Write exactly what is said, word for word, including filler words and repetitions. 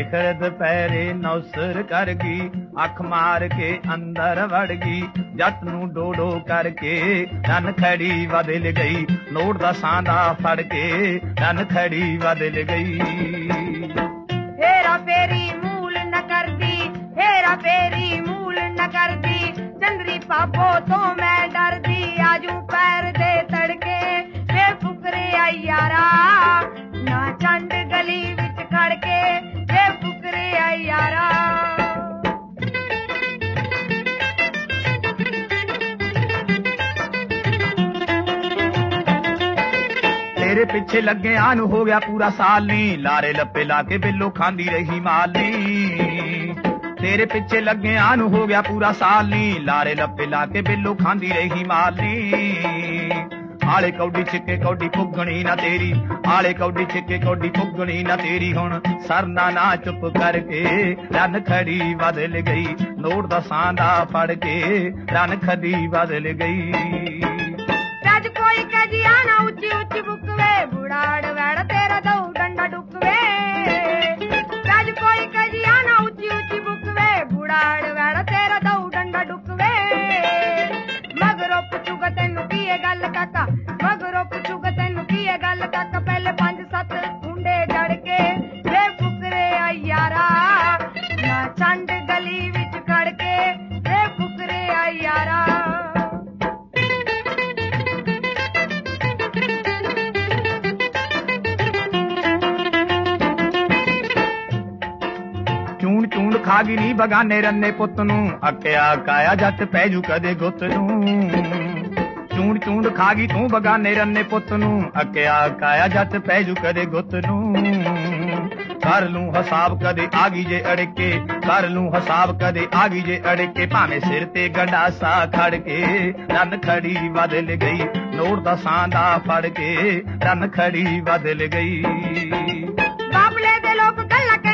ਸਿਖਰ ਦੁਪਹਿਰੇ ਨੌਸਰ ਕਰ ਗਈ, ਅੱਖ ਮਾਰ ਕੇ ਅੰਦਰ ਵੜ ਗਈ, ਜੱਟ ਨੂੰ ਡੋਡੋ ਕਰਕੇ ਰੰਨ ਖੜੀ ਬਦਲ ਗਈ, ਨੋਟ ਦਾ ਸਾਂਦਾ ਫੜ ਕੇ ਰੰਨ ਖੜੀ ਬਦਲ ਗਈ। ਹੇਰਾ ਫੇਰੀ ਮੂਲ न करदी, हेरा फेरी मूल न करदी, चंद्री पापो तो मैं डरदी, आजू पैर दे तड़के वे फुकरे आई यारा, ना चंड गली विच खड़के वे फुकरे आई यारा। तेरे पिछे लगे आन हो गया पूरा साल नी, लारे लपे लाके बिल्लो खांदी रही माल नी। तेरे पिछे लगे आन हो गया पूरा साल नी, लारे लपे लाके बिल्लो खांदी रही माल नी। आले कौडी छिके कौडी पुगणी ना तेरी, आले कौडी छिके कौडी पुगणी ना तेरी, हुण सरना ना चुप करके रन खड़ी बदल गई, नोट दा सांदा फड़ के रन खड़ी बदल गई। रज कोई कजिया ना उच्ची उच्ची बुकवे, बुढ़ाड़ वैड़ तेरा दऊ डंडा डुकवे। रज कोई कजिया ना उच्ची उच्ची बुकवे, बुढ़ाड़ वैड़ तेरा दऊ डंडा डुकवे। मगरों पुछूगा तेनू की ये गल काका, मगरों पुछूगा तेनू की ये गल काका, पहले पंज सत कुंडे जड़ के वे फुकरे आई यारा, ना चंड गली विच खड़ के वे फुकरे आई यारा। चून चून खा गई नी बगाने रन्ने पुत नू, अक्या काया जट पै जू कदे गुत नू। चून चून खा गई तू बगाने रन्ने पुत नू, अक्या काया जट पै जू कदे गुत नू। कर लूं हिसाब कदे आ गई जे अड़के, कर लूं हिसाब कदे आ गई जे अड़के, भावें सिर ते गंडासा खड़ के रन खड़ी बदल गई, नोट दा सांदा फड़ के रन खड़ी बदल गई। बाबले दे लोग गल्ला